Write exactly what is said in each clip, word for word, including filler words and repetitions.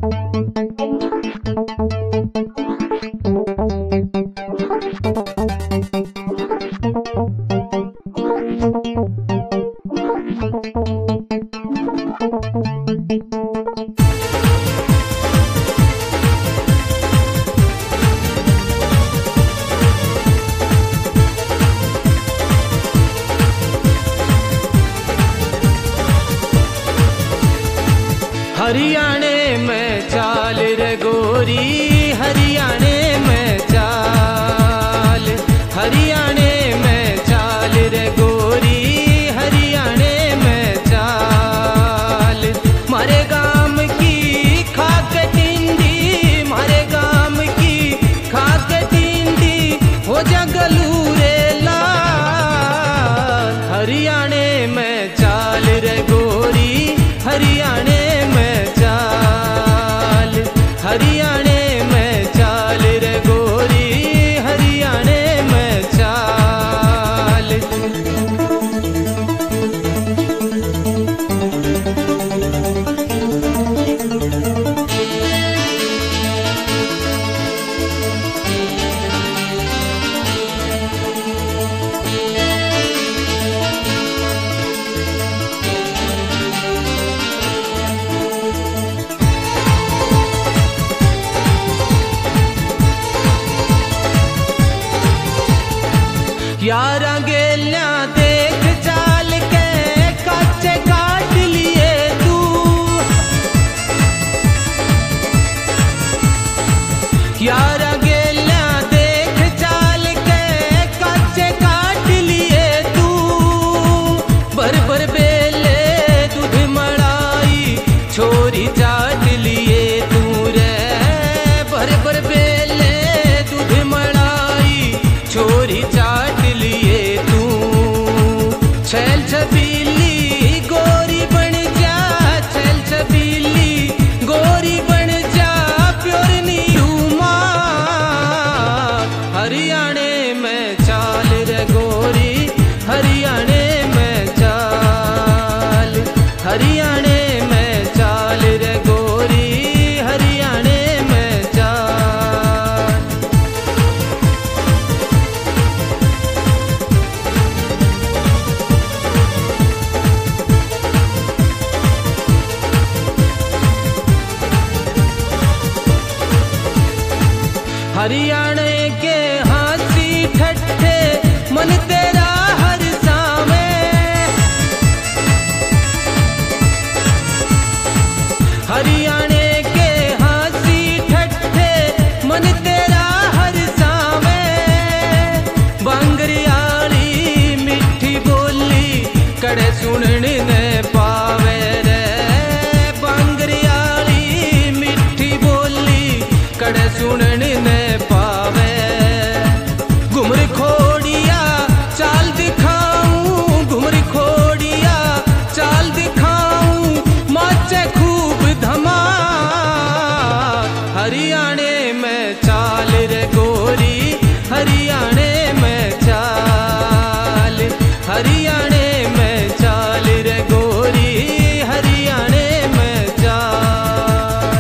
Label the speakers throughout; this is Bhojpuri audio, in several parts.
Speaker 1: हरियाणे में चाल रे गोरी, हरियाणे में चाल, हरियाणे में चाल रे गोरी, हरियाणे में चाल। मारे गाम की खाक टिंडी, मारे गाम की खाक टिंडी हो जगलू रे लाल। हरियाणे में चाल रे गोरी, हरियाणे हरियाणे में चाल रे गोरी, हरियाणे में चाल। यारा गेल्या देख चाल के कच्चे काट लिए तू, यारा गेल्या देख चाल के कच्चे काट लिए तू। भर भर बेले दूध मलाई छोरी चाट लिए तू रे, भर भर बेले दूध मलाई छोरी चाट लिए तू। छैल छबीली गोरी बन जा, छैल छबीली गोरी बन जा, प्योर नीलू माँ। हरियाणे में चाल रे गोरी, हरियाणे में चाल, हरियाणे में चाल रे गोरी, हरियाणे में चाल। हरियाणे के हाथी ठट्ठे मन तेरा हर सावे, हरियाणे के हाथी ठट्ठे मन तेरा हर सावे। बांगरियाली मिठी बोली कड़े सुनने ने पावे रे, बांगरियाली मिठी बोली कड़े सुनने ने पावे। घुमर खोड़िया चाल दिखाऊं, घुमर खोड़िया चाल दिखाऊं, माचे खूब धमाल। हरियाणे में चाल रे गोरी, हरियाणे में चाल, हरियाणे में चाल रे गोरी, हरियाणे में चाल।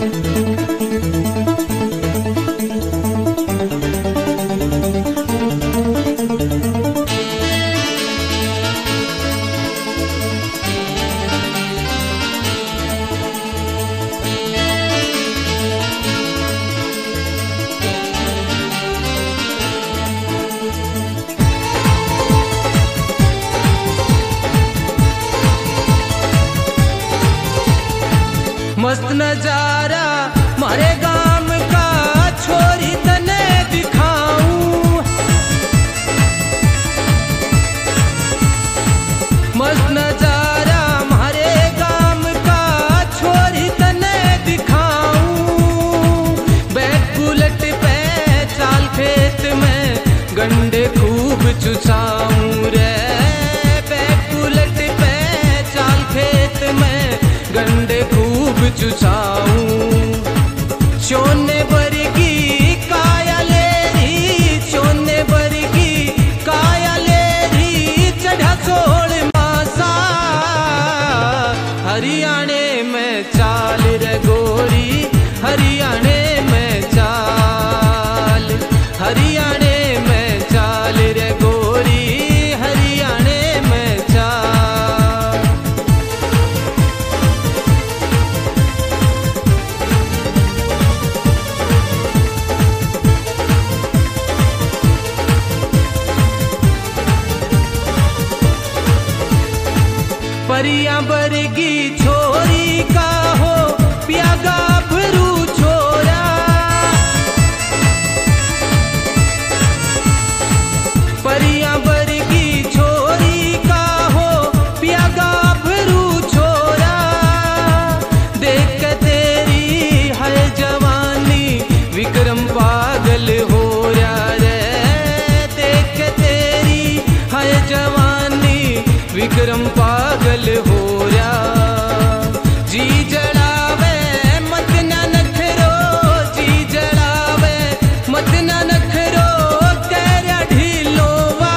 Speaker 1: मस्त नजारा मारे गाम का छोरी तने दिखाऊं, मस्त नजारा मारे गाम का छोरी तने दिखाऊं। बैक बुलेट पे चाल खेत में गंडे खूब चुसाऊं रे, बैक बुलेट पे चाल खेत में गंडे खूब चुसाऊं। सोने वर्गी काया लेरी, सोने वर्गी काया लेरी, चढ़ा सोल मासा। हरियाणे में चाल रे गोरी, परियां बरगी छोरी का हो पिया गाभरू छोरा। परियां बरगी छोरी का हो पिया गाभरू छोरा। देख के तेरी है जवानी विक्रम पागल हो रहा रे। देख के तेरी है जवानी विक्रम पागल हो रहा। जी जड़ावे मत ना नखरो, जी जड़ावे मत ना नखरो, तेरा ढीलोवा।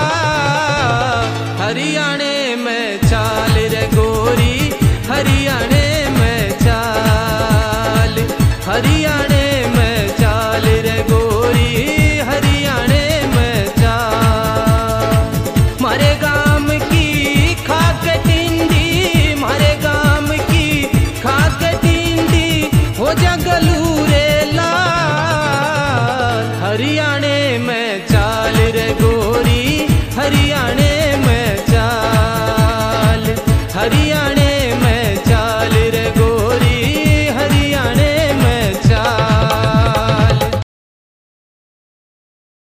Speaker 1: हरियाणे में चाल रे गोरी, हरियाणे में चाल, हरियाणे में चाल रे गोरी, हरियाणे में चाल। मारे गाम की खाक टिंडी, मारे गाम की खाक टिंडी हो जा गलूरे लाल। हरियाणे में चाल रे गोरी, हरियाणे